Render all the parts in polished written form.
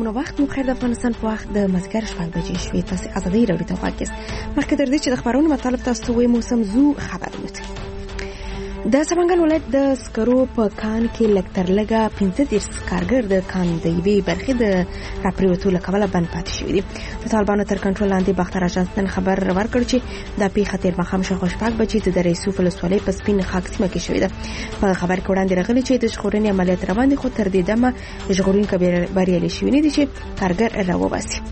ګرانو وخت مو خیر د افغانستان په وخت د مازیګر 6 بجې شوې. تاسو ازادي راډیو ته غواړئ مخکې تر دې چې د خبرونو مطلب تاسو وې موسم زو خبر وته. د سمنګل ولایت د سکرو په کان کې لکتر لګه 15 کارګر د کان د یوې برخې د راپریوتو لکوله بند پاتې شوی دي. د طالبانو تر کنټرول لاندې باختر اژانس خبر ورکړ چې د پیښه تیر مخام شخص 6 بجې د رئیسو فلسطیني په سپین خاک سیمه کې شوی ده. په خبر کې وړاندې راغلی چې د ژغورنې عملیات روان دي، خو تر دې دمه ژغورونکي بریالي شوي نه دي چې کارګر راوباسي.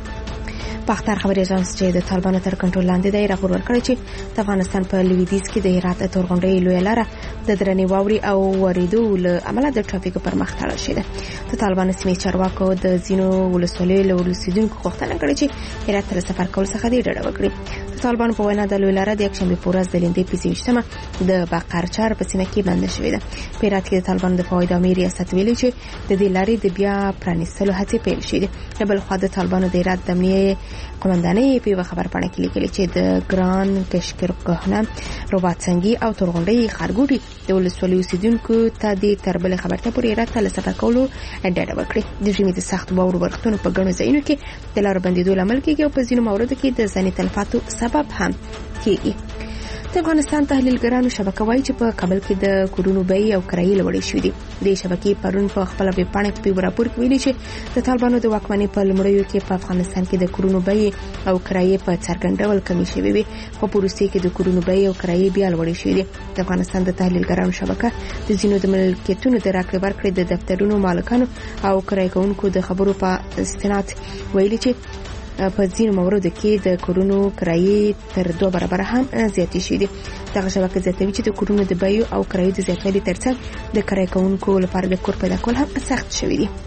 باختر خبري اژانس چې د طالبانو تر کنټرول لاندې دی راپور ورکړی چې د افغانستان په لویدیځ کې د هرات تورغونډۍ لوی لاره د درنې واوري او وریدو له امله د ټرافیک پر مخ تړل شوی. د طالبانو سیمې چارواکو د زینو ولسوالۍ له اوسیدونکو غوښتنه کړې چې هرات ته سفر کول څخه ډډه وکړي. د طالبانو په وینا د لوی لاره د یکشنبه په ورځ د لندې په 28مه د بقرچر په سیمه کې بند شوې ده. په هرات کې د طالبانو د فواید امیر ریاست ویلي چې د دې لارې د بیا پرانیستلو هڅې پیل شوې. بل خو د طالبانو د هرات د امنیه قومندانۍ په خبر پاڼه کې لیکلي چې د ګران کشکرګهنه روباتسنګي او تورغونډۍ خارګوټي د ولسوالۍ اوسیدونکو ته د تربل خبرته پورې هرات ته سفر کولو ډډه وکړي. د ژمي د سخت واورو برختونو په ګڼو ځایونو کې د لارو بندیدو لامل کېږي او په ځینو موردو کې د ځاني تلفاتو سبب هم کېږي. د افغانستان تحلیلګرانو شبکه وایي چې په کابل کې د کورونو بیې او کرایې لوړې شوې دي. د شبکې پرون په خپل ویب پاڼه کې په راپور کې ویلي چې د طالبانو د واکمنۍ په لومړیو کې په افغانستان کې د کورونو بیې او کرایې په څرګند ډول کمې شوې وي، خو په روسیې کې د کورونو بیې او کرایې بیا لوړې شوې دي. د افغانستان د تحلیلګرانو شبکه د ځینو د ملکیتونو د راکړې ورکړې د دفترونو مالکانو او کرایه کوونکو د خبرو په استناد ویلي چې په ځینو موردو کې د کورونو کرایې تر 2 برابر هم زیاتې شوې دي. دغه شبکه زیاتوي چې د کورونو د بیو او کرایې د زیاتوالي ترڅنګ د کرایه کوونکو لپاره د کور پیدا کول هم سخت شوي دي.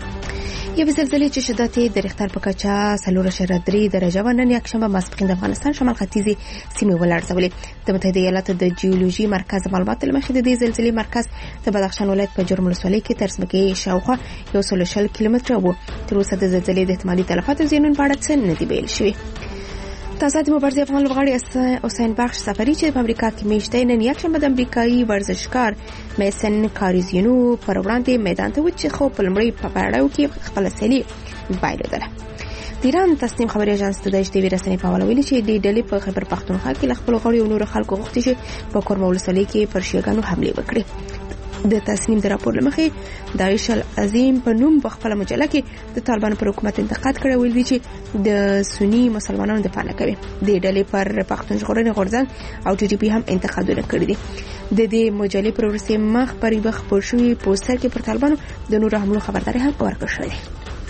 یو زلزلې چې شدت یې د ریختر په کچه 4.3 درجه و نن یکشنبه ماسپښین د افغانستان شمال ختیځي سیمې ولړزولې. د متحده ایالاتو د جیولوژي مرکز معلومات لمخې د دې زلزلې مرکز د بدخشان ولایت په جرم ولسوالۍ کې تر ځمکې شاوخوا 140 کیلومتره و. تر اوسه د زلزلې د احتمالي تلفاتو زیانونو په اړه څه نه دي ویل شوي. د آزادې مبارزې افغان لوبغاړي حسین بخش سفری چې په امریکا کې میشته نن یکشنبه د امریکایي ورزشکار میسن کاریزینو پر وړاندې میدان ته وچ خو په لمړی په پړاو کې خپل سلی بایلودله. د ایران تصنیم خبري اژانس ته د اشتباه رسنۍ په حواله ویلي چې د ډلې په خیبر پختونخوا کې خپل غړي او نور خلکو غوښتي چې په کورما ولسوالۍ کې پر شیګانو حمله وکړي. د تصنیم د راپور لمخې داعش العظیم په نوم په خپل مجله کې د طالبانو پر حکومت انتقاد کړی، ویل دي چې د سنی مسلمانانو دفاع نه کوي. د ډلې پر پښتون ژغورنې غورځنګ او ټي ټي پی هم انتقادونه کړي دي. د دې مجلې پر ورسې مخ پرې بخ پر شوی پوسټر کې پر طالبانو د نور حملو خبرداري هم ورکړل شوې ده.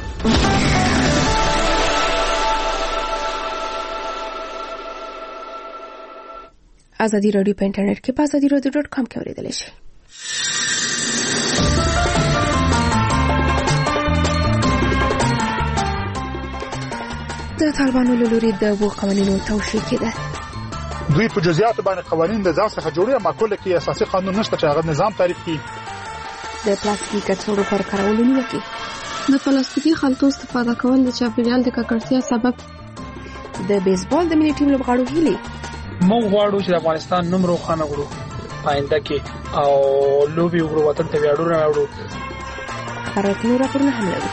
ازادي راډیو په انټرنیټ کې په azadiراdio.com کې اوریدل شي. د طالبانو له لوري د قوانینو توشیح کېده. دوی په جزئیات باندې قوانین د ځان څخه جوړي، معقوله کې اساسي قانون نشته چې هغه نظام تعریف کړي. د پلاستیک کڅوړو پر کارولو نیوکه، د پلاستیکي خلطو استفاده کول د چاپیریال د ککړتیا سبب. د بیسبال د ملي ټیم لوبغاړو هیلې موږ غواړو چې افغانستان نوم روښانه کړو آینده کې او لوبي وګړو وطن ته ویاړو راوړو. خبرونه راپورونه هم لري.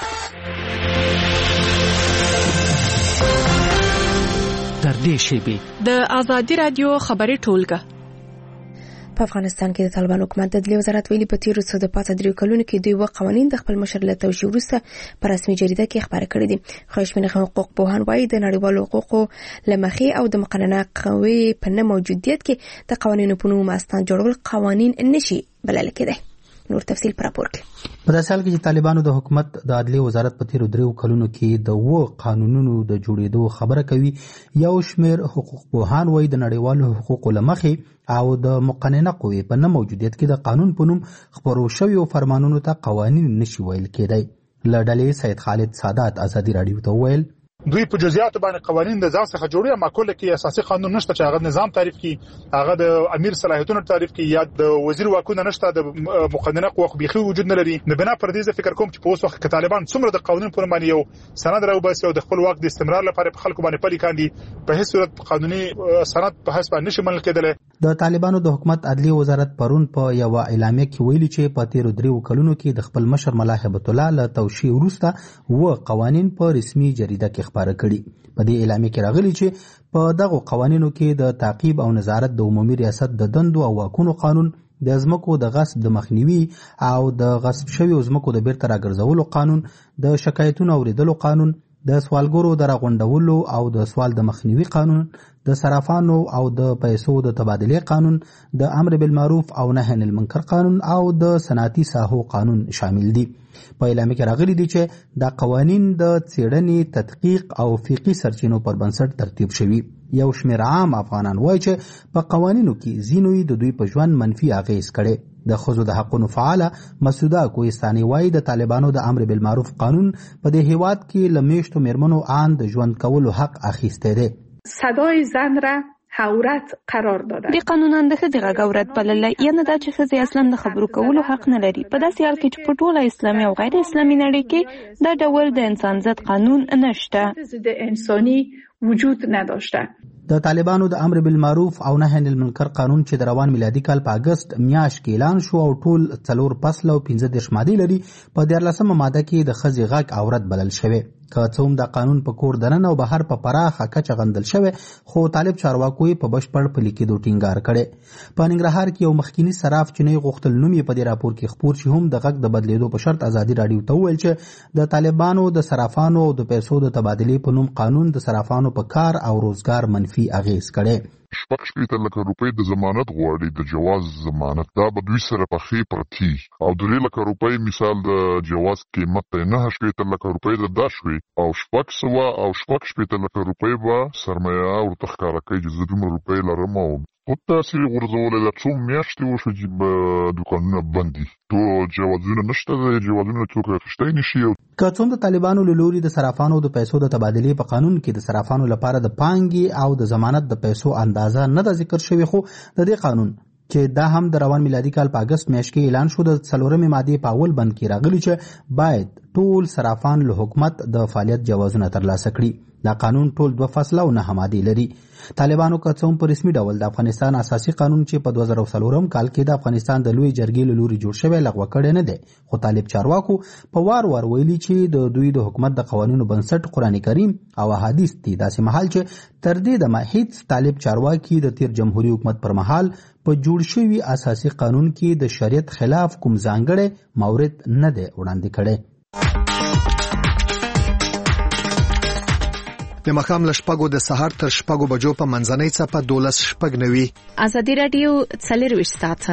تر دې شیبې د ازادي رادیو خبري ټولګه. په افغانستان کې د طالبان حکومت د عدلیې وزارت ویلي په تیرو 153 کلونو کې دوی قوانین د خپل مشر له توشیح وروسته په رسمي جریده کې خبره کړې دي. خو شمېر حقوق پوهان وایي د نړیوالو حقوقو لمخې او د مقننه قوې په نه موجودیت کې د قوانینو په نوم استان جوړول قوانین نشي بلل کېدای. نور تفصیل پر راپور کې. په داسې حال کې چې طالبانو د حکومت د عدلیې وزارت په تیرو 3 کلونو کې د قانونونو د جوړېدو خبره کوي، یو شمېر حقوق پوهان وایي د نړیوالو حقوقو لمخې او د مقننه قوې په نه موجودیت کې د قانون په نوم خپرو شویو فرمانونو ته قوانین نشي ویل کېدای. له ډلې سید خالد سادات ازادي راډیو ته ویل دوی په جزئیات باندې قوانین د ځان څخه جوړي، معقوله کې اساسي قانون نشته چې هغه نظام تعریف کړي، هغه د امیر صلاحیتونو تعریف کړي یا د وزیر واکونه نشته، د مقننه قوه خو بيخي وجود نه لري. نه بنا پر دې فکر کوم چې په اوس وخت کې طالبان څومره د قانون پر معنی یو سند راوباسي او د خپل واک د استمرار لپاره په خلکو باندې پلي کاندي، په هیڅ صورت قانوني سند په حساب نشي منل کېدل. د طالبانو د حکومت عدلیه وزارت پرون په یو اعلامیه کې ویلي چې په تیرو 3 کلونو کې د خپل مشر ملا هیبت الله له توشیح وروسته و قوانین په رسمي جریده کې خبره کړي. په دې اعلامیه کې راغلي چې په دغه قوانینو کې د تعقیب او نظارت د عمومي ریاست د دندو او واکونو قانون، د ځمکو د غصب د مخنیوي او د غصب شویو ځمکو د بیرته راګرځولو قانون، د شکایتونو اوریدلو قانون، د سوالګرو د راغونډولو او د سوال د مخنیوي قانون، د صرافانو او د پیسو د تبادلې قانون، د امر بالمعروف او نهي عن المنکر قانون او د صنعتي ساحو قانون شامل دي. په اعلامیه کې راغلي دي چې دا قوانین د څېړنې، تدقیق او فقهي سرچینو پر بنسټ ترتیب شوي. یو شمېر عام افغانان وایي چې په قوانینو کې ځینو د دوی په ژوند منفي اغېز کړي. د ښځو د حقونو فعاله مسوده کوهستاني وایي د طالبانو د امر بالمعروف قانون په دې هیواد کې له میشتو میرمنو آن د ژوند کولو حق اخیستی دی. صدای زن را عورت قرار داده. د قانونان د ښځې غږ عورت بللی، یعنې دا چې ښځې اصلا د خبرو کولو حق نه لري. په داسې حال کې چې په ټوله اسلامي او غیر اسلامي نړۍ کې دا ډول د انسان ضد قانون نشته. ضد انسانی وجود نداشته. د طالبانو د امر بالمعروف او نهي عن المنکر قانون چې د روان میلادي کال په اگست میاشت کې اعلان شو او ټول 4 فصل او 15 ماده لري، په 14مه ماده کې د ښځې غږ عورت بلل شوی. که څه هم د قانون په کور دننه او بهر په پراخه کچه غندل شوی، خو طالب چارواکو یې په بشپړ پلي کېدو ټینګار کړی. په ننګرهار کې یو مخکینی صراف چینی غوښتل نوم یې په دې راپور کې خپور شي هم د غږ د بدلیدو په شرط ازادي راډیو ته وویل چې د طالبانو د صرافانو او د پیسو د تبادلې په نوم قانون د صرافانو په کار او روزګار منفي اغېز کړي. 6 لکه روپۍ د ضمانت غواړي، د جواز ضمانت، دا به دوی سره پخې پرتی او 3 لکه روپۍ مثال د جواز قیمت 9 لکه روپۍ د داشوي او 600 او 6 لکه روپۍ به سرمایه ورته ښکاره کوي چې زه دومره روپۍ لرم او خود تاثیر غورځولی دا څو میاشتې وشو چې به دوکانونه بند دي، ټول جوازونه نشته، د جوازونه څوک اخیستی نشي. که څوم د طالبانو له لوري د صرافانو د پیسو د تبادلې په قانون کې د صرافانو لپاره د پانګې او د ضمانت د پیسو اندازه نه ده ذکر شوی، خو د دې قانون چې دا هم د روان میلادي کال په اگست میاشت کې اعلان شو، د 4مې مادې په اول بند کې راغلی چې باید ټول صرافان له حکومت د فعالیت جوازونه ترلاسه کړي. دا قانون ټول 2 فصله او 9 مادې لري. طالبانو که څه هم په رسمي ډول د افغانستان اساسي قانون چې په 2004 کال کې د افغانستان د لوی جرګې له لوري جوړ شوی لغوه کړی نه دی، خو طالب چارواکو په وار ویلي چې د دوی د حکومت د قوانینو بنسټ قرآن کریم او احادیث دي، داسې مهال چې تر دې دمه هیڅ طالب چارواکي د تیر جمهوریت حکومت پر مهال په جوړ شوي اساسي قانون کې د شریعت خلاف کوم ځانګړی مورد نه دی وړاندې کړی. د مخام لشپګو د سهار تر شپګو بجو په منځنۍ څپه 12:09 ازادي رادیو 24 ساعته.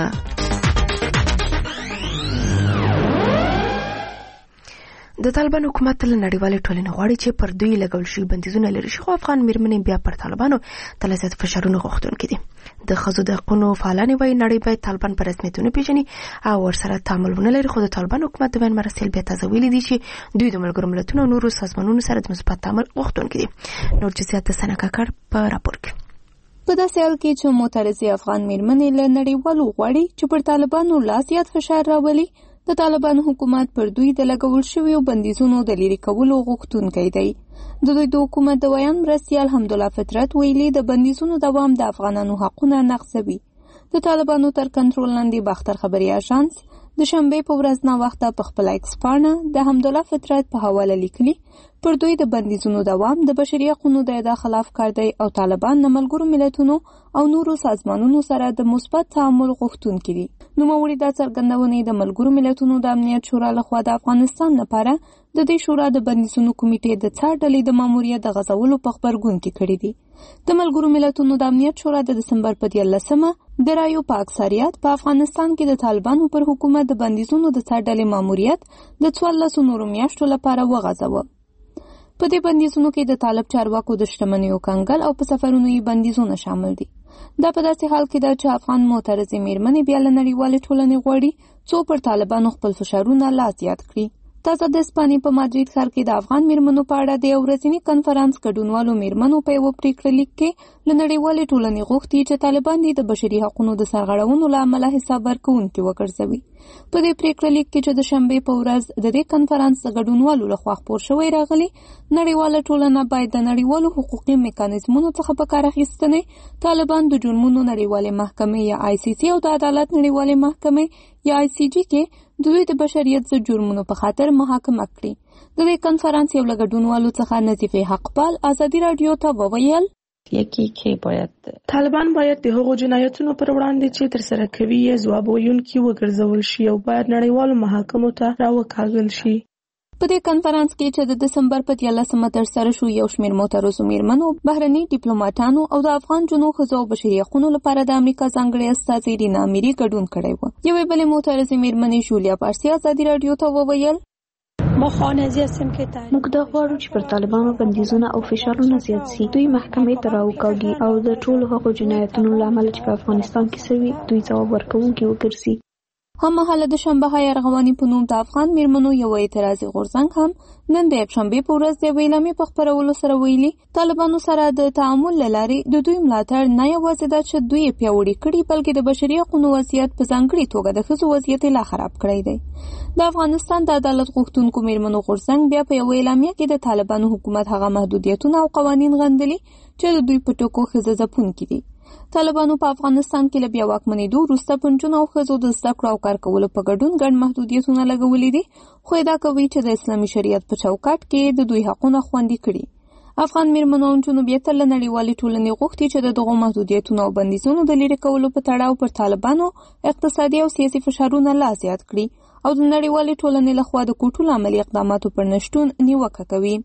د طالبان حکومت له نړیوالې ټولنې غواړي چې پر دوی لګول شوي بندیزونه لرې شي، خو افغان میرمنې بیا پر طالبانو تل زیات فشارونه غوښتونکي دي. د ښځو د حقونو فعالانې وایي نړۍ باید طالبان په رسمیت ونهپېژني او ورسره تعامل ونه لري، خو د طالبان حکومت د بیان مراسیل بیا تازه ویلي دي چې دوی د ملګرو ملتونو او نورو سازمانونو سره د مثبت تعامل غوښتونکي دي. نور جزئیات د ثنا کاکړ په راپور کې. په داسې حال کې چې معترضې افغان میرمنې له نړیوالو غواړي چې پر طالبانو لا زیات فشار راولي، د طالبانو حکومت پر دوی د لګول شویو بندیزونو د لرې کولو غوښتونکی دی. د دوی د حکومت د ویان مرستیال حمدالله فطرت ویلي د بندیزونو دوام د افغانانو حقونه نقضوي. د طالبانو تر کنټرول لاندې باختر خبري اژانس د شنبې په ورځ ناوخته په خپل ایکس پاڼه د حمدالله فطرت په حواله لیکلي پر دوی د بندیزونو دوام د بشري حقوقو د ادا خلاف کار دی او طالبان د ملګرو ملتونو او نورو سازمانونو سره د مثبت تعامل غوښتونکي دي. نوموړي دا څرګندونې د ملګرو ملتونو د امنیت شورا لخوا د افغانستان لپاره د دې شورا د بندیزونو کمیټې د څار ډلې د ماموریت د غځولو په خبرګون کې کړې دي. د ملګرو ملتونو د امنیت شورا د دسمبر په 13مه د رایو په اکثریت په افغانستان کې د طالبانو پر حکومت د بندیزونو د څار ډلې ماموریت د 14 نورو میاشتو لپاره وغځاوه. په دې بندیزونو کې د طالب چارواکو د شتمنیو کنګل او په سفرونو یې بندیزونه شامل دي. دا په داسې حال کې ده چې افغان معترضې میرمنې بیا له نړیوالې ټولنې غواړي څو پر طالبانو خپل فشارونه لا زیات کړي. تازه د اسپانیې په مادرید ښار کې د افغان میرمنو په اړه د یو ورځني کنفرانس ګډونوالو میرمنو په یوه پریکړه لیک کې له نړیوالې ټولنې غوښتي چې طالبان دې د بشري حقوقو د سرغړونو له امله حساب ورکوونکي وګرځوي. په دې پریکړه لیک کې چې د شنبې په ورځ د دې کنفرانس د ګډونوالو لخوا خپور شوی راغلی، نړیواله ټولنه باید د نړیوالو حقوقي میکانیزمونو څخه په کار اخیستنې طالبان د جرمونو نړیوالې محکمې یا ICC او د عدالت نړیوالې محکمې یا ICJ کې د دوی د بشریت ضد جرمونو په خاطر محاکمه کړي. د دې کنفرانس یو له ګډونوالو څخه نظیفه حقپال ازادي رادیو ته وویل طالبان باید د هغو جنایتونو پر وړاندې چې تر سره کوي یې ځواب ویونکي وګرځول شي او باید نړیوالو محاکمو ته راوکاږل شي. په دې کنفرانس کې چې د دسمبر په 13 ترسره شو، یو شمېر معترضو میرمنو، بهرني ډیپلوماټانو او د افغان جنو ښځو او بشري حقوقو لپاره د امریکا ځانګړې استازي رینا میری ګډون کړی و. یوې بلې معترضې میرمنې جولیا پارسي ازادي رادیو ته وویل موږ دا غواړو چې پر طالبانو بندیزونه او فشارونه زیات شي، دوی محکمې ته راوکاږي او د ټولو هغو جنایتونو له امله چې په افغانستان کې شوي دوی ځواب ورکوونکي وګرځي. هممهاله د شنبه های ارغواني په نوم د افغان میرمنو یو اعتراضي غورځنګ هم نن د یکشنبې په ورځ د یوې اعلامیې په خپرولو سره ویلي طالبانو سره د تعامل له لارې د دوی ملاتړ نه یوازې دا چې دوی یې پیاوړي کړي، بلکې د بشري حقوقو وضعیت په ځانګړې توګه د ښځو وضعیت لا خراب کړی دی. د افغانستان د عدالت غوښتونکو میرمنو غورځنګ بیا په یوه اعلامیه کې د طالبانو حکومت هغه محدودیتونه او قوانین غندلي چې د دوی په ټکو ښځه ځپونکي دي. طالبانو په افغانستان کې له بیا واکمنېدو وروسته په نجونو او ښځو د زده کړو او کار کولو په ګډون ګڼ محدودیتونه لګولي دي، خو ادعا کوي چې د اسلامي شریعت په چوکاټ کې د دوی حقونه خوندي کړي. افغان میرمنو او نجونو بیا تر له نړیوالې ټولنې غوښتي چې د دغو محدودیتونو او بندیزونو د لرې کولو په تړاو پر طالبانو اقتصادي او سیاسي فشارونه لا زیات کړي او د نړیوالې ټولنې لخوا د کوټو له عملي اقداماتو پر نشتون نیوکه کوي.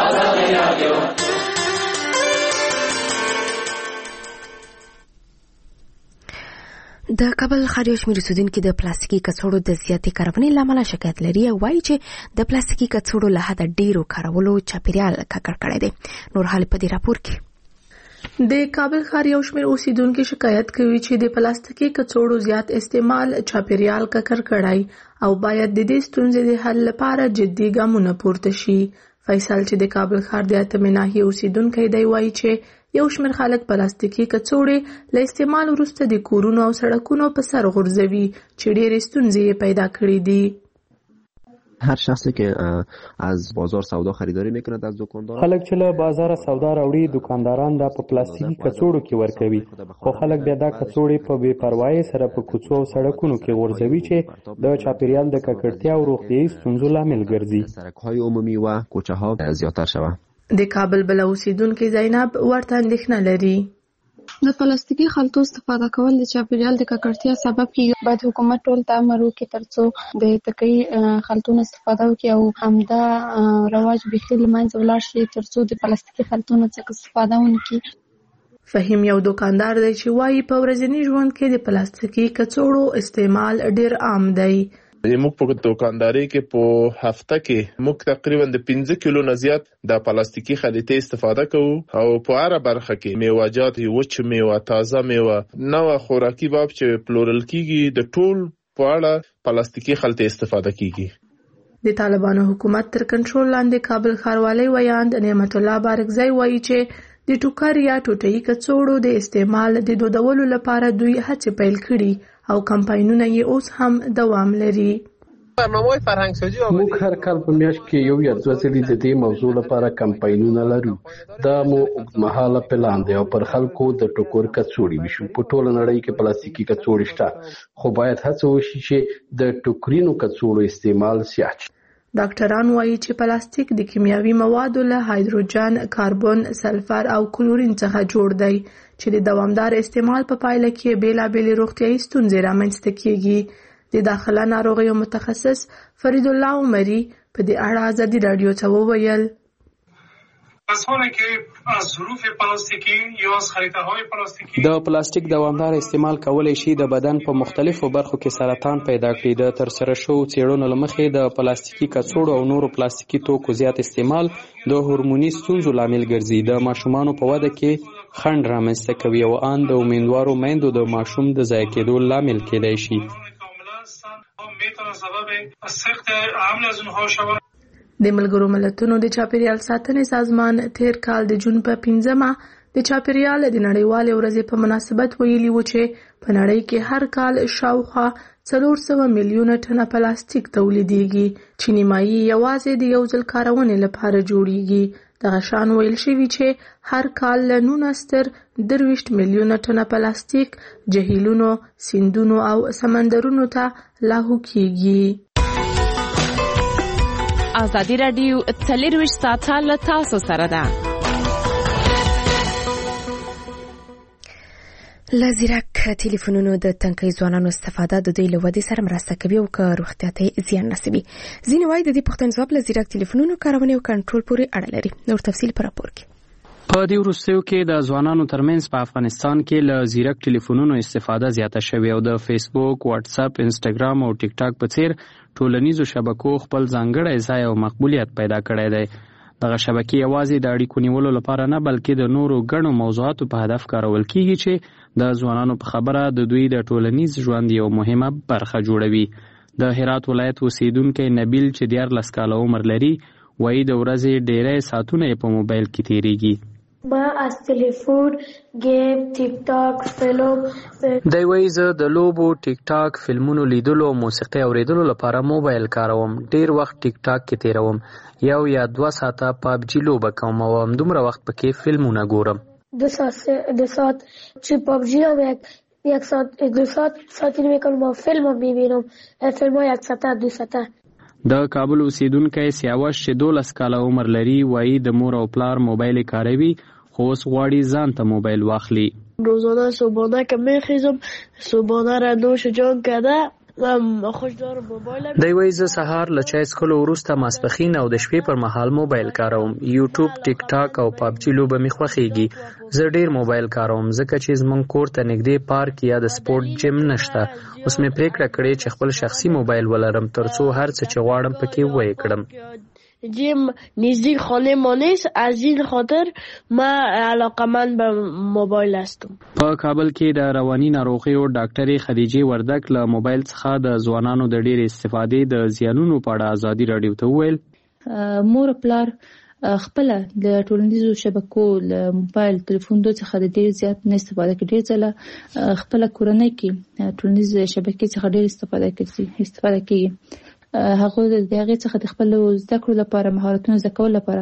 د کابل ښار یو شمېر اوسېدونکي د پلاستیکي کڅوړو د زیاتې کارونې له امله شکایت لري او وایي چې د پلاستیکي کڅوړو له حده ډېرو کارولو چاپیریال ککړ کړی دی. نور حال په دې راپور کې د کابل ښار یو شمېر اوسېدونکي شکایت کوي چې د پلاستیکي کڅوړو زیات استعمال چاپیریال ککړ کړی او باید د دې ستونزې د حل لپاره جدي ګامونه پورته شي. فیصل چې د کابل ښار د اتمې ناحیې اوسېدونکی دی وایي چې یو شمېر خلک پلاستیکي کڅوړې له استعمال وروسته د کورونو او سړکونو په سر غورځوي چې ډېرې ستونزې یې پیدا کړې دي. هر شخصی که از بازار سودا خریداری میکند از دکاندار، خلک چې له بازار سودا راوړي دکانداران دا په پلاستیکي کڅوړو کې ورکوي، خو خلک بیا دا کڅوړې په بې پروایۍ سره په کوڅو او سړکونو کې غورځوي چې د چاپیریال د ککړتیا او روغتیایي ستونزو لامل ګرځي. سړک‌های عمومی و کوچه ها زیاتر شوه. د کابل بل اوسیدونکو زینب ورته اندېښنه لري. د پلاستیکي خلطو استفاده کول د چاپیریال د ککړتیا سبب کیږي. باید حکومت ټول ته امر وکړي ترڅو د تکي خلطونو استفاده وکړي او همدا رواج بېخي له منځه ولاړ شي ترڅو د پلاستیکي خلطونو څخه استفاده ونه کړي. فهیم یو دکاندار دی چې وایي په ورځني ژوند کې د پلاستیکي کڅوړو استعمال ډېر عام دی. موږ په دکانداري کې په هفته کې موږ تقریبا د 15 کیلو نه زیات د پلاستیکي خلطې استفاده کوو او په هر برخه کې میوه‌جات، وچ میوه، تازه میوه، نو خوراکي باب چې پلورل کیږي د ټول په اړه پلاستیکي خلطې استفاده کیږي. د طالبانو حکومت تر کنټرول لاندې کابل ښاروالۍ ویاند نعمت الله بارکزی وایي چې د ټوکر یا ټوټه‌یي کڅوړو د استعمال د دودولو لپاره دوی هڅې پیل کړي او کمپاینونه یې اوس هم دوام لري. موږ هر کال په میاشت کې یو یا دوه ځلې د دې موضوع لپاره کمپاینونه لرو. دا مو اوږدمهاله پلان دی او پر خلکو د ټوکر کڅوړې ویشو. په ټوله نړۍ کې پلاستیکي کڅوړې شته، خو باید هڅه وشي چې د ټوکرینو کڅوړو استعمال زیات شي. ډاکټران وایي چې پلاستیک د کیمیاوي موادو له هایدروجن، کاربن، سلفر او کلورین څخه جوړ دی چې د دوامدار استعمال په پایله کې بیلابېلې روغتیایي ستونزې رامنځته کیږي. د داخله ناروغیو متخصص فرید الله عمري په دې اړه ازادي رادیو ته وویل: د پلاستیک دوامدار استعمال کولای شي د بدن په مختلفو برخو کې سرطان پیدا کړي. د ترسره شوو څېړنو له مخې د پلاستیکي کڅوړو او نورو پلاستیکي توکو زیات استعمال د هورموني ستونزو لامل ګرځي، د ماشومانو په وده کې خنډ رامنځته کوي او ان د امیندوارو میندو د ماشوم د ضایع کېدو لامل کېدای شي. د ملګرو ملتونو د چاپیریال ساتنې سازمان تیر کال د جون په 5مه د چاپیریال د نړیوالې ورځې په مناسبت ویلي و چې په نړۍ کې هر کال شاوخوا 400 میلیونه ټنه پلاستیک تولیدېږي چې نیمایي یوازې د یو ځل کارونې لپاره جوړیږي. دغه شان ویل شوي چې هر کال له 19 میلیونه ټنه پلاستیک جهیلونو، سیندونو او سمندرونو ته لاهو کیږي. ازادي راډیو 24 ساعته له تاسو سره ده. له ځیرک ټلیفونونو د تنکۍ ځوانانو استفاده د دوی له ودې سره مرسته کوي او که روغتیا ته زیان رسوي. ځینې وایي د دې پوښتنې ځواب له ځیرک ټلیفونونو کارونې او کنټرول پورې اړه لري. نور تفصیل په راپور کې. په دې وروستیو کې د ځوانانو ترمنځ په افغانستان کې له ځیرک ټلیفونونو استفاده زیاته شوې او د فیسبوک، واتس اپ، انسټاګرام او ټیک ټاک په څیر ټولنیزو شبکو خپل ځانګړی ځای او مقبولیت پیدا کړی دی. دغه شبکې یوازې د اړیکو نیولو لپاره نه بلکې د نورو ګڼو موضوعاتو په هدف کارول کیږي چې د ځوانانو په خبره د دوی د ټولنیز ژوند یو مهمه برخه جوړوي. د هرات ولایت اوسیدونکی نبیل چې 14 کاله عمر لري وایي د ورځې ډیری ساعتونه یې په موبایل کې تیریږي. ما از تلفون، گیم، ټیک ټاک، فلم دی وایي زه د لوبو، ټیک ټاک، فلمونو لیدلو او موسیقي اوریدلو لپاره موبایل کاروم. ډیر وخت ټیک ټاک کې تیروم. 1 یا 2 ساعته پابجي لوبه کوم او همدومره وخت پکې فلمونه ګورم. 2 ساعت چې پابجي هم 1 ساعت 2 ساعت میکنم و فیلم هم میبینم. فیلم 1 ساعت 2 ساعت. د کابل اوسیدونکی سیاوش چې 12 کاله عمر لري وایي د مور او پلار موبایل کاروي خو اوس غواړي ځان ته موبایل واخلي. روزانه صبحانه که میخیزم صبحانه را نوش جان کرده دی وایي زه سهار له چای څښلو وروسته ماسپښین او د شپې پر مهال موبایل کاروم. یوټیوب، ټیک ټاک او پابجي لوبه مې خوښیږي. زه ډیر موبایل کاروم ځکه چې زموږ کور ته نږدې پارک یا د سپورت جیم نشته. اوس مې پریکړه کړې چې خپل شخصي موبایل ولرم ترڅو هر څه چې غواړم پکې وایې کړم. جیم نزدیک خانه ما نیست، از این خاطر ما علاقمند به موبایل هستم. په کابل کې د رواني ناروغیو ډاکټرې خدیجې وردک له موبایل څخه د ځوانانو د ډېرې استفادې د زیانونو په اړه ازادي راډیو ته وویل. مور پلار خپل د ټولنیزو شبکو له موبایل تلیفون څخه د ډېر زیات نه استفاده کوي. ډېر ځله خپل کورنۍ کې ټولنیزو شبکې څخه ډېر استفاده کوي. هغه د هغې څخه د خپل زده کړو لپاره مهارتونو زده کولو لپاره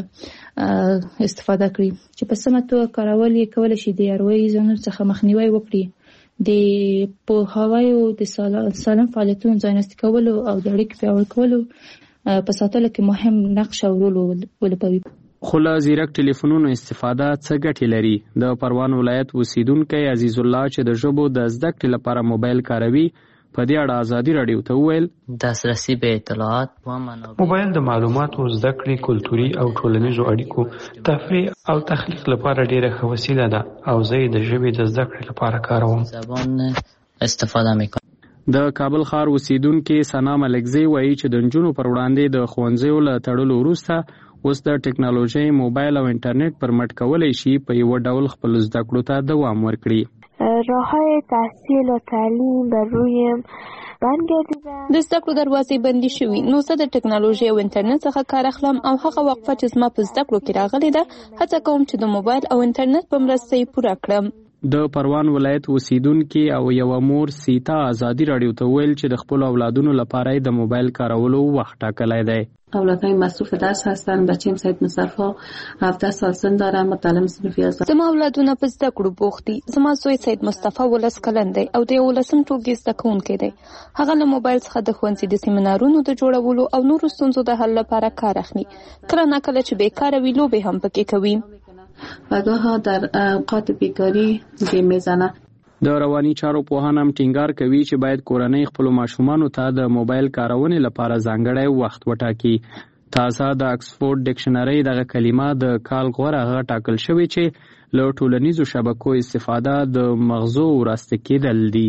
استفاده کړي چې په سمه توګه کارول یې کولی شي د اروایي زیانونو څخه مخنیوی وکړي. د پوهاوي او د سالم فعالیتونو ځایناستي کولو او د اړیکو پیاوړي کولو په ساتلو کې مهم نقش او رول ولوبوي. خو له ځیرک ټلیفونونو استفاده څه ګټې لري؟ د پروان ولایت اوسیدونکی عزیز الله چې د ژبو د زده کړې لپاره موبایل کاروي په دې اړه ازادي راډیو ته وویل. دسترسی به اطلاعات موبایل د معلوماتو زده کړې، کلتوري او ټولنیزو اړیکو، تفریح او تخلیق لپاره ډېره ښه وسیله ده او زه یې د ژبې د زده کړې لپاره کاروم. زبان استفاده میکنم. د کابل ښار اوسیدونکي ثنا ملکزی وایي چې د نجونو پر وړاندې د ښوونځیو له تړلو وروسته اوس د ټکنالوژۍ، موبایل او انټرنیټ پر مټ کولی شي په یو ډول خپل زده کړو ته دوام ورکړي. راه‌های تحصیل و تعلیم بر روی بند گردیدن. د زده کړو دروازې بندي شوي. نو زه د ټکنالوژي او انټرنیټ څخه کار اخلم او هغه وقفه چې زما په زده کړو کې راغلې ده هڅه کوم چې د موبایل او انټرنیټ په مرسته یې پوره کړم. د پروان ولایت اوسیدونکي او یو مور سیتا ازادي راډیو ته ویل چې د خپل اولادونو لپاره د موبایل کارولو وخت ټاکلی دی. اولادای مصروف درس هستن. بچه‌م سید مصرفا 17 سال سن داره. متعلم صنف 11. زما اولادونه په زده کړو بوخت دي. زما زوی سید مصطفی 19 کلن دی او د 11م ټولګي زده کوونکی دی. هغه له موبایل څخه د ښوونځي د سیمینارونو د جوړولو او نورو ستونزو د حل لپاره کار اخلي. کله ناکله چې بیکاره وي لوبې هم پکې کوي. و گاهی در اوقات بیکاری گیم میزنه. د رواني چارو پوهان هم ټینګار کوي چې باید کورنۍ خپل ماشومانو ته د موبایل کارونې لپاره ځانګړی وخت وټاکي. تازه د اکسفورد ډکشنري دغه کلمه د کال غوره هغه ټاکل شوی چې له ټولنیزو شبکو استفاده د مغزو وراسته کېدل دي.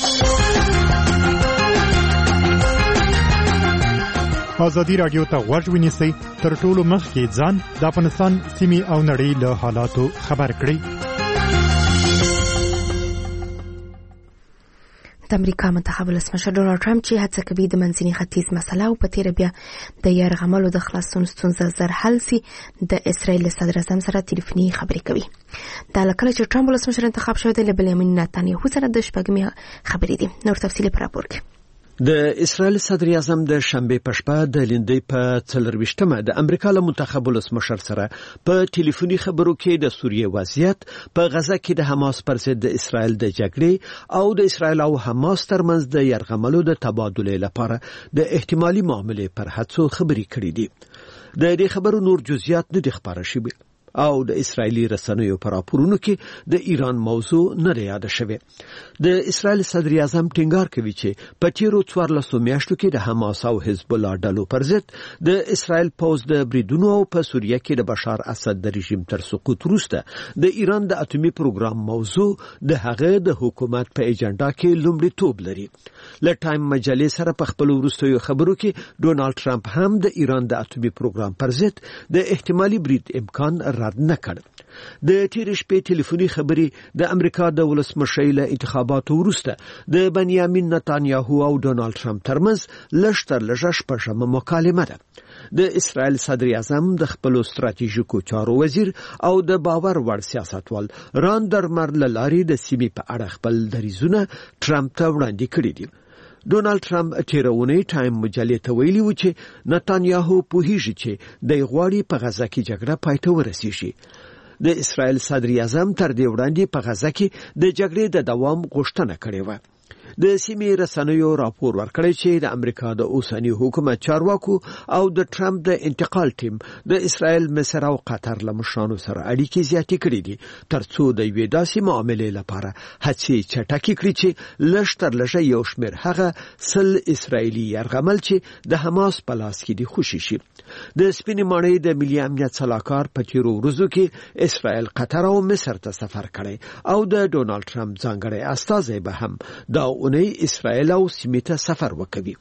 ازادي راډیو ته غوږ ونیسئ تر ټولو مخکې ځان د افغانستان سیمې او نړۍ له حالاتو خبر کړئ. د امریکا منتخب ولسمشر ډونالد ټرمپ چې هڅه کوي د منځني ختیځ مسله او په تیره بیا د یرغملو د خلاصون ستونزه زر حل سي د اسرائیل صدر اعظم سره ټلیفوني خبرې کوي. دا لکه چې ټرمپ ولسمشر انتخاب شوی دی له بنیامین نتانیاهو سره د شپږمې خبرې دي. نور تفصیل په راپور کې. د اسرائیل صدر اعظم د شنبه په شپه د لیندۍ په 24مه د امریکا له منتخب ولسمشر سره په ټلیفوني خبرو کې د سوریه وضعیت په غزه کې د حماس پر ضد د اسرائیل د جګړې او د اسرائیل او حماس ترمنځ د یرغملو د تبادله لپاره د احتمالي معاملې پر هڅو خبرې کړې دي. د دې خبرو نور جزئیات نه دي خبره شوي او د اسرایلی رسنیو پر راپورونو کې د ایران موضوع نه یاد شوه. د اسرایل صدر اعظم ټینګار کوي چې په تیرو 14 میاشتو کې د حماس او حزب الله ډلو پر ضد د اسرایل پوز د بریدونو او په سوریه کې د بشار اسد د رژیم تر سقوط وروسته د ایران د اټومي پروګرام موضوع د هغه د حکومت په ایجنډا کې لومړیتوب لري. له ټایم مجلې سره په خپل وروستیو خبرو کې ډونالد ټرمپ هم د ایران د اټومي پروګرام پر ضد د احتمالي برید امکان رد نه کړ. د تیر شپې ټلیفوني خبرې د امریکا د ولسمشر له انتخاباتو وروسته د بنیامین نتانیاهو او ډونالد ټرمپ ترمنځ لږتر لږه شپږمه مکالمه ده. د اسرائیل صدر اعظم د خپل ستراتیژیکو چارو وزیر او د باور وړ سیاستوال راندرمر لاري د سیمې په اړه خپل دریځونه ټرمپ ته وړاندې کړي دي. ډونالد ټرمپ تیرونی ټایم مجلې ته ویلي و چې نتانیاهو پوهیږي چې د غواړي په غزه کې جګړه پای ته ورسیږي. د اسرائیل صدر اعظم تر دې وړاندې په غزه کې د جګړې د دوام غوښتنه کړې و. د سیمې رسنیو راپور ورکړی چې د امریکا د اوسنی حکومت چارواکو او د ټرمپ د انتقال ټیم د اسرائیل، مصر او قطر له مشرانو سره اړیکې زیاتې کړې دي ترڅو د یوې داسې معاملې لپاره هڅې چټکې کړي چې لږتر لږه یو شمېر هغه 100 اسرائیلي یرغمل چې د حماس په لاس کې دي خوشي شي. د سپینې ماڼۍ د ملي امنیت صلاحکار په تیرو ورځو کې اسرائیل، قطر او مصر ته سفر کړی او د ډونالد ټرمپ ځانګړی استازی به هم دا اونۍ اسرائیل او سیمې ته سفر وکوي.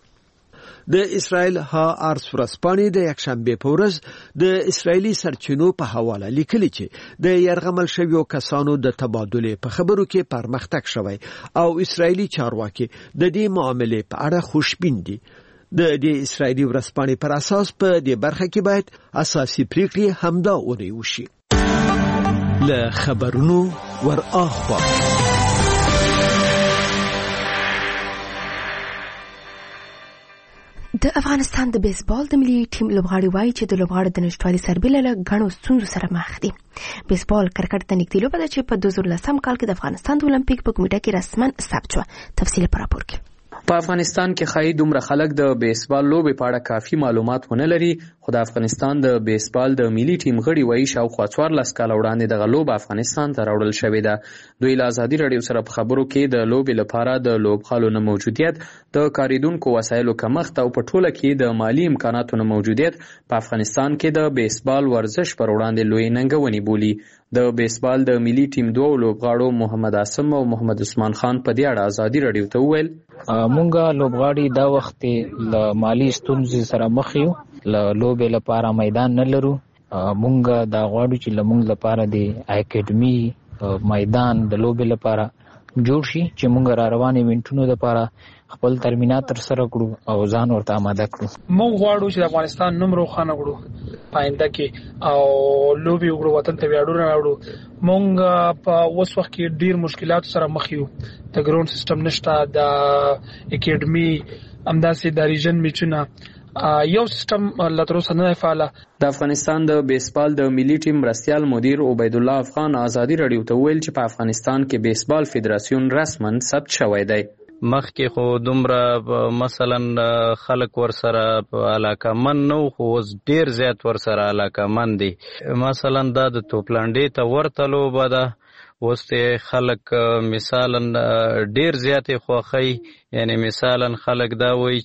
د اسرائیل ها ارس ورځپاڼې د یکشنبه په ورځ د اسرائیلي سرچینو په حواله لیکلي چې د یرغمل شویو کسانو د تبادله په خبرو کې پرمختګ شوی او اسرائیلي چارواکي د دې معاملې په اړه خوشبین دي. د دې اسرائیلي ورځپاڼې پر اساس په دې برخه کې باید اساسي پریکړې همدا اونۍ وشي. له خبرونو ور اخوا د افغانستان د بیسبال د ملي ټیم لوبغاړي وایي چې د لوبغاړو د نشټوالي سربېره له غنو ستونزو سره مخ دي. بیسبال کرکټ ته نږدې لوبه ده چې په 2010 کال کې د افغانستان د اولمپیک په کمیټه کې رسماً ثبت شوه. تفصیل په راپور کې. په افغانستان کې خای دومره خلک د بیسبال لوبې په اړه کافي معلومات ونه لري، خو د افغانستان د بیسبال د ملي ټیم غړي وایي شاوخوا 14 کال وړاندې دغه لوبه افغانستان ته راوړل شوې ده. دوی له ازادي راډیو سره په خبرو کې د لوبې لپاره د لوبغالو نه موجودیت، د کاریدونکو وسایلو کمښت او په ټوله کې د مالی امکاناتو نه موجودیت په افغانستان کې د بیسبال ورزش پر وړاندې لوی ننګونې بولي. د بیسبال د ملي ټیم دوه لوبغاړو محمد عاصم او محمد عثمان خان په دې اړه ازادي راډیو ته وویل مونږه لوبغاړي دا وخت له مالی ستونزې سره مخ یو، له لوبې لپاره میدان نه لرو. مونږه دا غواړو چې لمونږ لپاره د اکیډمي میدان د لوبې لپاره جوړ شي چې مونږ را روانې ایونټونو لپاره خپل ترمینات تر سره کړو او ځان ورته آماده کړو. مونږ غواړو چې د افغانستان نوم روښانه کړو پاینده کې او لوبي وګړو وطن ته ویاړونه راوړو. مونږ په اوس وخت کې ډیر مشکلات سره مخ یو. د ګراوند سیستم نشته، د اکیډمي همداسې د ریجن میچونه یو سیستم لتروسه نه فعال. د افغانستان د بیسبال د ملي ټیم مرستیال مدیر عبید الله افغان ازادي راډیو ته ویل چې په افغانستان کې بیسبال فدراسیون رسما ثبت شوی دی. مخکې خو دومره مثلا خلک ورسره علاقمند نو، خو اوس ډیر زیات ورسره علاقمند دي. مثلا دا د توپلانډې ته ورته لوبه ده، اوس خلک مثلا ډیر زیاتې خوښي، یعنی مثلا خلک دا وایي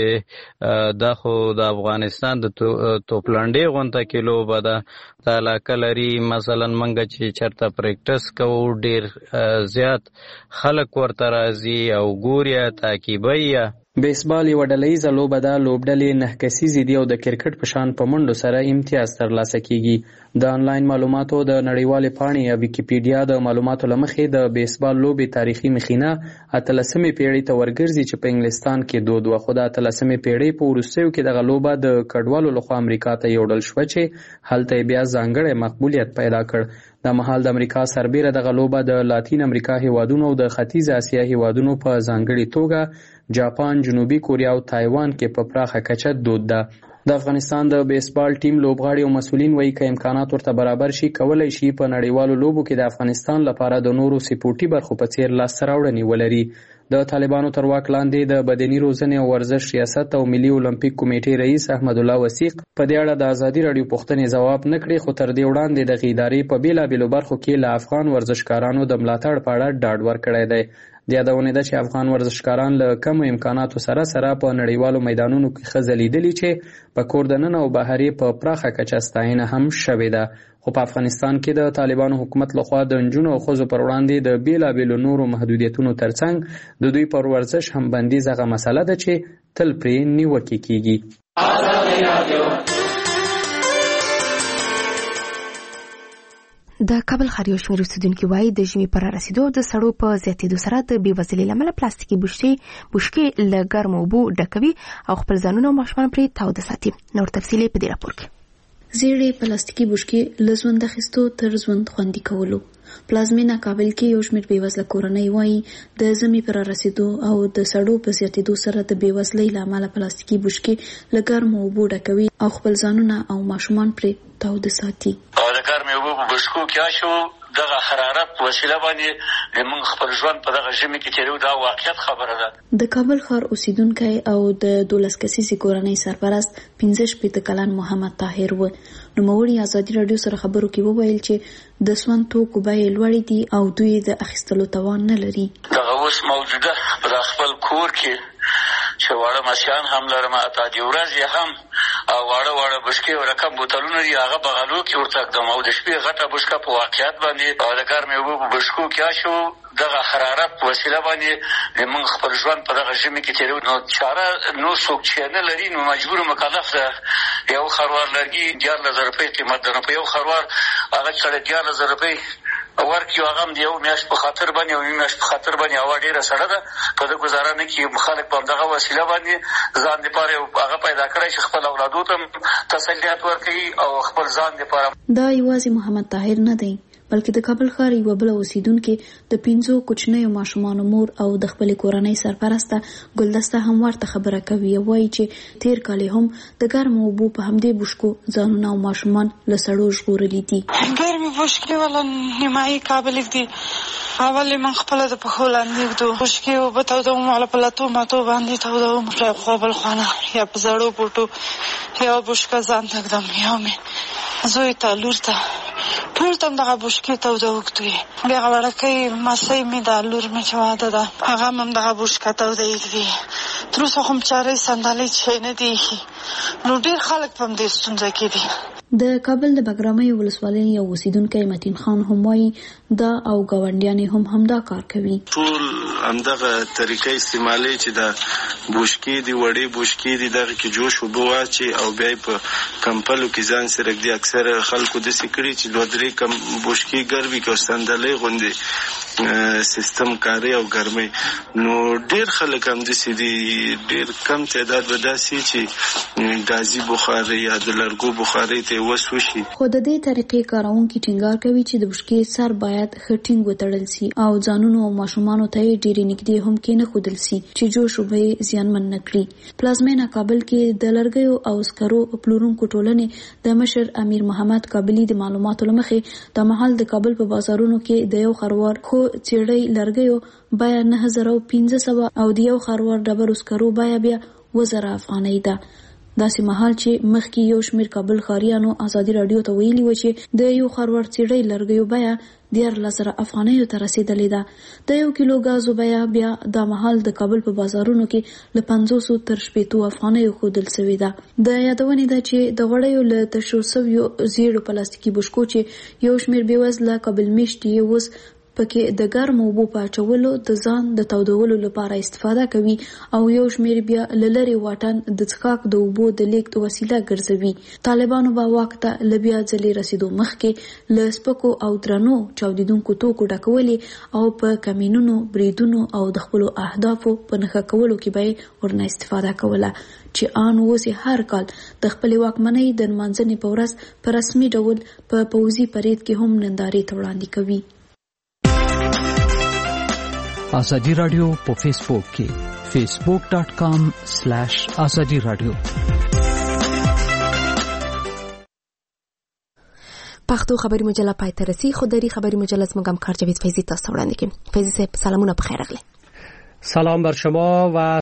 چې دا خو د افغانستان د توپلانډې غونډه کې لوبه ده، دا علاقه لري. مثلا منګه چې چرته پریکټس کوو ډیر زیات خلک ورته راځي او ګوري تعقیبوي. بیسبال یو ډلهییزه لوبه ده. لوبډلې 9 کسیزې دي او د کرکټ په شان په منډو سره امتیاز ترلاسه کیږي. د آنلاین معلوماتو د نړیوالې پاڼې یا ویکیپیډیا د معلوماتو له مخې د بیسبال لوبې تاریخي مخینه 18مې پیړۍ ته ورګرځي چې په انګلستان کې دود و. خو د 18مې پیړۍ په وروستیو کې دغه لوبه د کډوالو لخوا امریکا ته یوړل شوه چې هلته بیا ځانګړی مقبولیت پیدا کړ. د مهال د امریکا سربیره دغه لوبه د لاتین امریکا هیوادونو او د ختیځ اسیا هیوادونو په ځانګړې توګه جاپان، جنوبي کوریا او تایوان کې په پراخه کچه دود ده. د افغانستان د بیسبال ټیم لوبغاړي او مسؤلین وایي که امکانات ورته برابر شي کولی شي په نړیوالو لوبو کې د افغانستان لپاره د نورو سپورټي برخو په څیر لاسته راوړنې ولري. د طالبانو تر واک لاندې د بدني روزنې او ورزش ریاست او ملي اولمپیک کمیټې رئیس احمد الله وثیق په دې اړه د ازادي راډیو پوښتنې ځواب نه کړي، خو تر دې وړاندې دغه ادارې په بیلابیلو برخو کې له افغان ورزشکارانو د ملاتړ په اړه ډاډ ورکړی دی. د یادونې ده چې افغان ورزشکاران له کمو امکاناتو سره په نړیوالو میدانونو کې ښه ځلیدلي چې په کور دننه او بهر یې په پراخه کچه ستاینه هم شوې ده. خو په افغانستان کې د طالبانو حکومت لخوا د نجونو او ښځو پر وړاندې د بیلابیلو نورو محدودیتونو ترڅنګ د دوی پر ورزش هم بندیز هغه مسله ده چې تل پرې نیوکې کیږي. د کابل ښار یو شمېر اوسېدونکي وایي د ژمي پر رارسېدو د سړو په زیاتېدو سره د بېوزلۍ له امله پلاستیکي بوشکې له ګرمو اوبو ډکوي او خپل ځانونه او ماشومان پرې تاوده ساتي. نور تفصیل په دې راپور کې. زیړې پلاستیکي بوشکې له ژوند اخیستو تر ژوند خوندي کولو. پلازمینه کابل کې یو شمېر بېوزله کورنۍ وایي د ژمي پر رارسېدو او د سړو په زیاتېدو سره د بېوزلۍ له امله پلاستیکي بوشکې له ګرمو اوبو ډکوي او خپل ځانونه او ماشومان پرې تاوده ساتي. د ګرمې اوبو په بوشکو کې شو دغه حرارت په وسیله باندې موږ خپل ژوند په دغه ژمي کې تیرو. دا واقعیت خبره ده. د کابل ښار اوسیدونکی او د 12 کسیزې کورنۍ سرپرست 15 کلن محمد طاهر و. نوموړي ازادي راډیو سره خبرو کې وویل چې د سون توکو بیې لوړې دي او دوی د اخیستلو توان نه لري. دغه اوس موجوده په خپل کور کې چې واړه ماشيان هم لرم، اته دی ورځ هم او واړه بشکې او رقم بوتلونه دي هغه بغلو کې ورته د مو د شپې غټه بشکه په واقعیت باندې او د ګرمې اوبو په بشکو کې شو دغه حرارت په وسیله باندې موږ خپل ژوند په دغه ژمي کې تیرو. نو چاره نو څوک چې نه لري نو مجبور مکلف ده. یو خروار لرګي 14000 روپۍ قیمت ده. په یو خروار هغه چې 14000 روپۍ ورکیو هغه هم یو میاشت په خاطر باندې او میاشت په خاطر باندې هوا ډیره سړه ده. په دغه گزاره نه کې خلک په دغه وسیله باندې ځان لپاره هغه پیدا کړی چې خپل اولادو ته تسلیت ورکړي او خپل ځان لپاره. دا یوازې محمد طاهر نه دی بلکې د کابل ښار یو بل اوسیدونکو د 5 کوچنیو ماشومانو مور او د خپل کورنۍ سرپرسته ګلدسته هم ورته خبره کوي. وایي چې تیر کال هم د ګرمو اوبو په همدې بوشکو ځانونه او ماشومان له سړو ژغورلي دي. ګرمې بوشکې ولا نیمایي کابل دي. اول من خپل د پخول اندې دو بوشکې او په تاوده مو په لاتو ماتو باندې تاوده خو بل خانه یا په زړو بوټو یا بوشکه ځان تکدم یا مې زوی ته لور ته ټول تم دغه بوشکې تاوده وکړي. بیا غوړکۍ ماسۍ مې د لور مې چې واده ده هغه هم دغه بوشکه تاوده کړي. تر اوسه خو چارې صندلۍ چې نه دي نو ډېر خلک په دې ستونزه کې دي. د کابل د بګرامۍ ولسوالۍ یو اوسیدونکی متین خان هم وایي دا او ګاونډیان هم همدا کار کوي. ټول همدغه طریقې استعمالي چې د بوشکې دی وړې بوشکې دی دغه کې جوش وبو واچي او بیا په کمپلو کې ځان سره دی. اکثر خلکو د سکړي چې دوه درې کم بوشکې ګرمي کو صندلۍ غوندي سیستم کاری او ګرمي. نو ډیر خلک هم د سړي ډیر کم تعداد وداسي چې غازی بخاري یا د لرګو بخاري ته وسوشي. خو د دې طریقې کارونکي ټینګار کوي چې د بوشکې سر باید خټینګ وتړل سي او ځانونو او ماشومانو ته ډېر نږدې هم کې نه خودل سي چې جوش وبې زیانمن نکړي. پلازمینه کابل کې د لرګیو او سکرو پلورونکو ټولنې د مشر امیر محمد کابلی د معلوماتو لمخې د محل د کابل په بازارونو کې د یو خروار خو چیړی لرګیو بیا 9500 او د یو خروار ډبرو سکرو بیا 1000 افغانۍ ده. داسې مهال چې مخکې یو شمېر کابل ښاریانو ازادي راډیو ته ویلي و چې د یو خروار چیړی لرګیو بیا 10000 افغانیو ته رسیدلې ده. د 1 کیلو غازو بیا د محل د کابل په بازارونو کې له 500 تر 600 افغانیو ښودل شوې ده. د یادونې ده چې د غوړیو له تشو شویو زیړو پلاستیکي بوشکو چې یو شمېر بېوزله کابل میشتي اوس پکې د ګرمو اوبو په اچولو د ځان د تودولو لپاره استفاده کوي او یو شمېر بیا له لرې واټن د څښاک د اوبو د لیږد وسیله ګرځوي. طالبانو به واک ته له بیا ځلې رسېدو مخکې له سپکو او درنو چاودېدونکو توکو ډکولې او په کمینونو، بریدونو او د خپلو اهدافو په نښه کولو کې به یې ورنه استفاده کوله چې آن اوس هر کال د خپلې واکمنۍ د نمانځنې په ورځ په رسمي ډول په پوځي پرید کې هم نندارې ته وړاندې کوي. ازادي رادیو په فیسبوک کې facebook.com/ازادي رادیو. پښتو خبري مجله پای ته رسي. خودري خبري مجله زموږ همکار جاوید فیضی تاسو وړاندې کوي. فیضی صاحب سلامونه، بخیر راغلی. سلام بر شما و